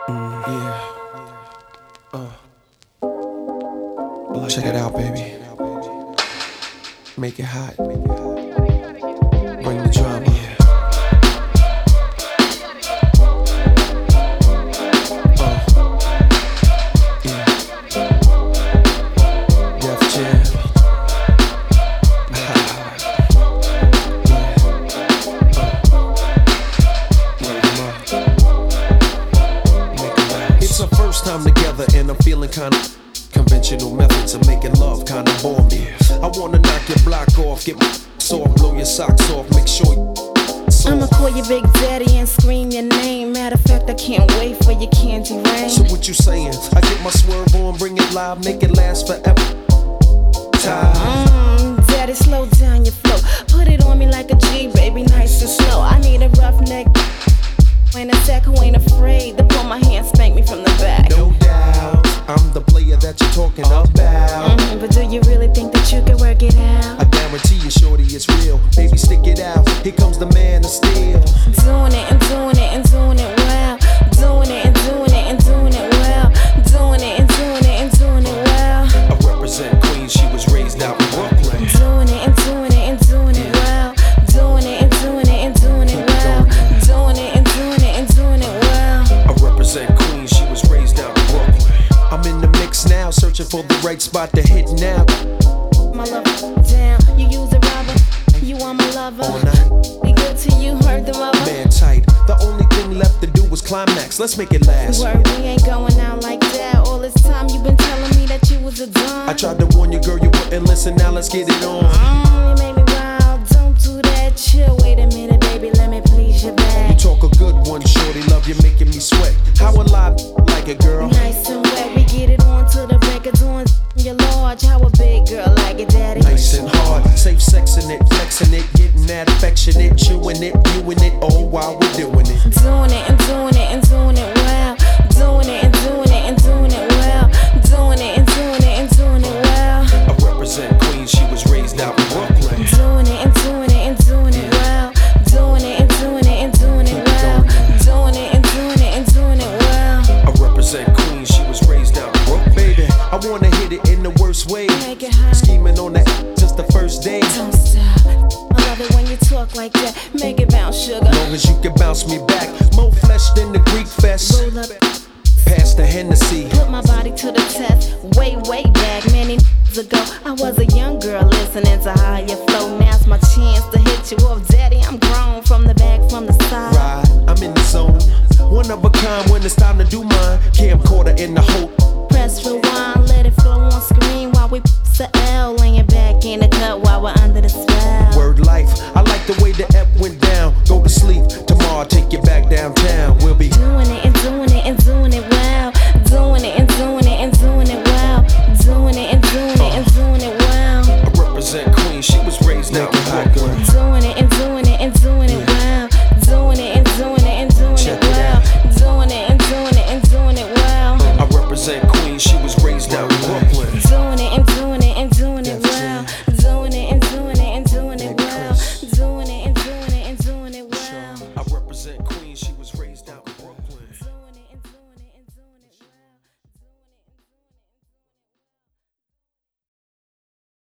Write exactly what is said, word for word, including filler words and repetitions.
Mm, yeah. Uh. Check it out, baby. Make it hot. Bring the drama. Yeah. Uh. Yeah. Def Jam. It's our first time together and I'm feeling kinda conventional methods of making love kinda bore me. I wanna knock your block off, get my soft, blow your socks off, make sure you I'ma call you Big Daddy and scream your name. Matter of fact, I can't wait for your candy rain. So what you saying? I get my swerve on, bring it live, make it last forever. Time. Mmm, Daddy, slow down your flow. Put it on me like a G, baby, nice and slow. I need a rough neck. Ain't a sack who ain't afraid to pull my hand, spank me from the back. No doubt, I'm the player that you're talking about. Mm-hmm, but do you really think that you can work it out? I guarantee you, shorty, it's real. Baby, stick it out. Here comes the man of steel. Doing it and doing it and doing it well. Doing it and doing it and doing it well. Doing it and doing it and doing it well. I represent Queens, she was raised out in Brooklyn. Doing it and doing it and doing it well. Doing it and doing it and doing it well. Doing it and doing it and doing it well. I represent Queens, she was raised out in Brooklyn. I'm in the mix now, searching for the right spot to hit now. My love down, you use a rubber, you are my lover. All night, Be good to you, heard the rubber. man tight. The only thing left to do was climax. Let's make it last. Word, we ain't going out like that. All this time you been telling me that you was a dumb. I tried to warn you, girl, you wouldn't listen. Now let's get it on. Mm, you made me wild, don't do that. Chill, wait a minute, baby, let me please your You back. talk a good one, shorty. Love you, making me sweat. How a lie like it, girl? Nice and wet, we get it on to the records on your large. How a big girl like it, daddy? Nice and hard, safe sexing it, flexing it, getting that affectionate, chewing it, viewing it, all while we're doing it. Doing it and doing it and doing it well. Doing it and doing it and doing it well. Doing it and doing it and doing it well. I represent Queens, she was raised out in Brooklyn. Doing it and doing it and doing it well. Doing it and doing it and doing it well. Doing it and doing it and doing it well. I represent Queens, she was raised out in Brooklyn. Baby, I wanna hit it in the worst way. Make it hot. Scheming on that just the first day. Don't stop. I love it when you talk like that. Make it bounce, sugar. Long as you can bounce me back. More flesh than the Greek fest. Roll up. Pass the Hennessy. Put my body to the test. Way, way back, many years ago, I was a young girl listening to higher flow. Now's my chance to hit you off, daddy. I'm grown from the back, from the side. Ride, I'm in the zone. One of a kind when it's time to do mine. Camcorder in the hope. Press rewind, let it flow on screen while we the L, laying back in the cut while we're under the spell. Word life, I like the way the ep went down. Go to sleep, tomorrow I'll take you back downtown.